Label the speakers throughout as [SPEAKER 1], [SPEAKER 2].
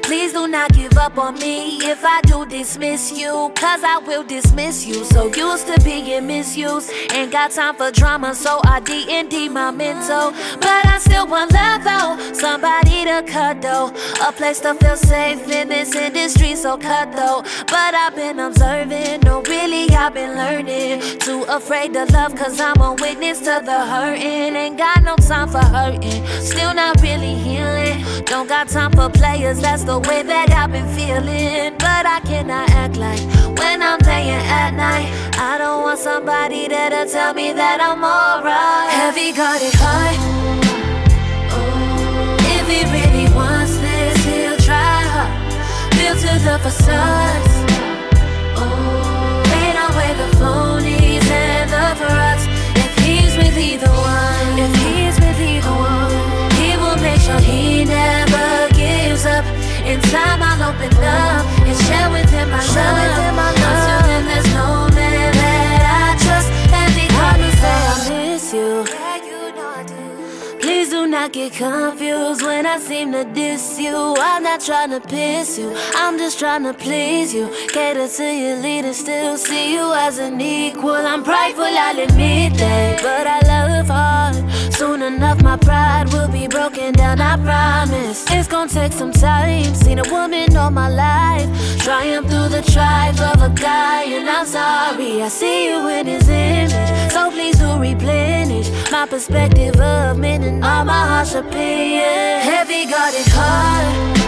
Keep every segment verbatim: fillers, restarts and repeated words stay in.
[SPEAKER 1] Please do not give up on me if I do dismiss you, cause I will dismiss you. So used to being misused, ain't got time for drama, so I D and D my mental. But I still want love though, somebody to cuddle, a place to feel safe in this industry so cutthroat. But I've been observing, no really I've been learning. Too afraid to love cause I'm a witness to the hurting. Ain't got no time for hurting, still not really healing. Don't got time for players, that's the way that I've been feeling. But I cannot act like when I'm playing at night. I don't want somebody that'll tell me that I'm alright. Heavy guarded heart, if he really wants this, he'll try hard. Built to the facades, fade away the phonies and the frauds. If he's really the one, if he's really the one, he will make sure he never gives up. In time I'll open up and share with him my love. Until then there's no man that I trust. And he called me say I miss you. Please do not get confused when I seem to diss you. I'm not trying to piss you, I'm just trying to please you. Cater to your leader, still see you as an equal. I'm prideful, I'll admit that, but I love hard. Soon enough my pride will be broken down, I promise. It's gonna take some time, seen a woman all my life, triumph through the tribe of a guy. And I'm sorry, I see you in his image, so please do replenish my perspective of men and all my harsh opinion. Heavy guarded heart,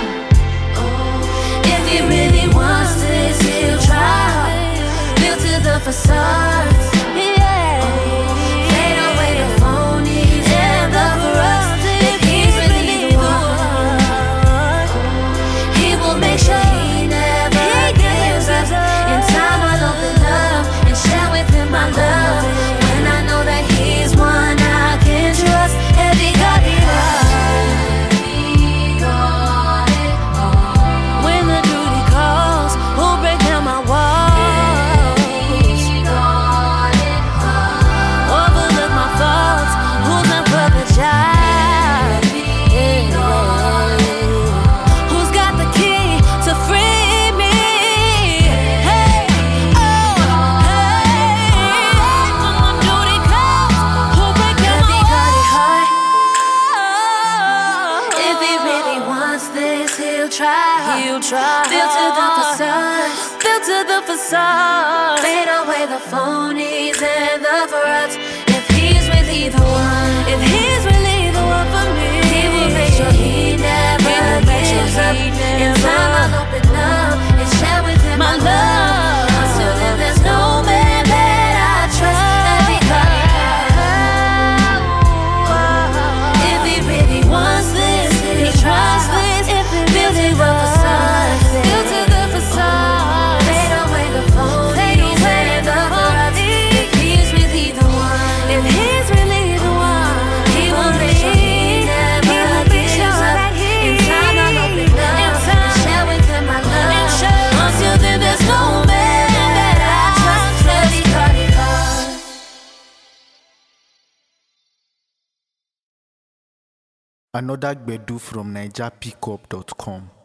[SPEAKER 1] if he really wants this, he'll try. Built to the facades, yeah. Fade away the phonies and the frauds. If he's really the one, he will make sure he never gives up. In time I'll open up and share with him my love. When I know that he's one I can trust. Heavy guarded heart, when the duty calls, who'll break down my walls, overlook my faults, who's not for the job, yeah. Who's got the key to free me? Hey, oh, hey, when the duty calls, who'll break down my walls? If he really wants this, he'll try. He'll try. Built to the facade, built to the facade. Fade away the phonies and the frauds. If he's really the one, if he's really the one for me, he will make sure he never gives up. In time I'll open up and share with him my love. Until then there's no man that I trust. And because if he really wants this, he trusts this. If he builds it the facade, built to the facade. Fade away the phonies and the frauds. If he's really the one, if he's really the one, he will make sure he never gives up. In time I'll open up and share with him my love. Until then there's no man that I trust. Heavy guarded heart.
[SPEAKER 2] Another Gbedu from Niger Pickup dot com.